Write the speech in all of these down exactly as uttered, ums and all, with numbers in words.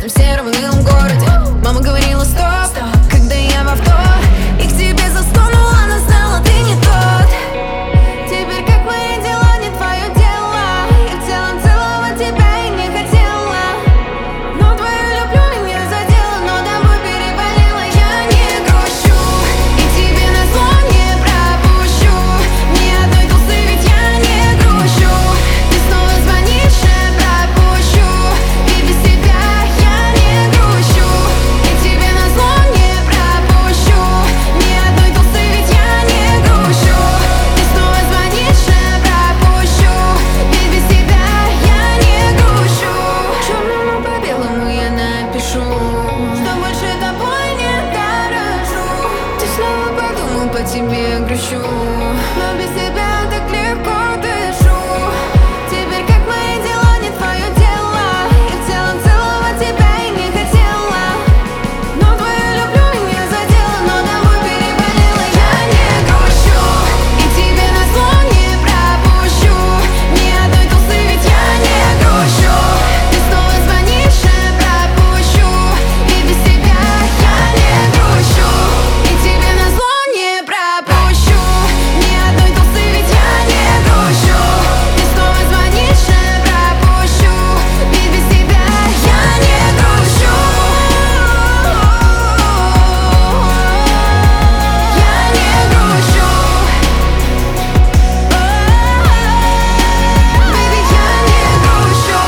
этом сером унылом городе. Мама говорила стоп, когда я в авто и к тебе засунула, она знала, ты не тот. Теперь как мои дела, не твое дело. Я в целом целовать тебя и не хотела, но твою люблю меня задело, но тобой переболела. Я не грущу и тебе назло не пропущу ни одной тусы, ведь я не грущу. Ты снова звонишь, я пропущу, и без тебя я не грущу. И тебе назло не пропущу ни одной тусы, ведь я не грущу. Ты снова звонишь, я пропущу, и без тебя я не грущу. Черному по белому я напишу, что больше тобой не дорожу. Ты снова подумал, по тебе грущу, но без тебя так легко дышу. Теперь как мои дела, не твое дело. Я в целом целовать тебя и не хотела, но твою люблю меня задело, но тобой переболела. Я не грущу и тебе назло не пропущу ни одной тусы, ведь я не грущу. Ты снова звонишь, я пропущу, и без тебя я не грущу. И тебе назло не пропущу ни одной тусы, ведь я не грущу. Ты снова звонишь, я пропущу, и без тебя я не грущу. Я не грущу. Baby, я не грущу.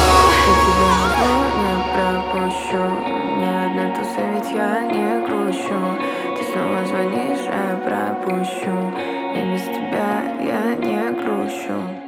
Я тебя не пропущу ни одной тусы, ведь я не грущу. Ты снова звонишь, а я пропущу, и без тебя я не грущу.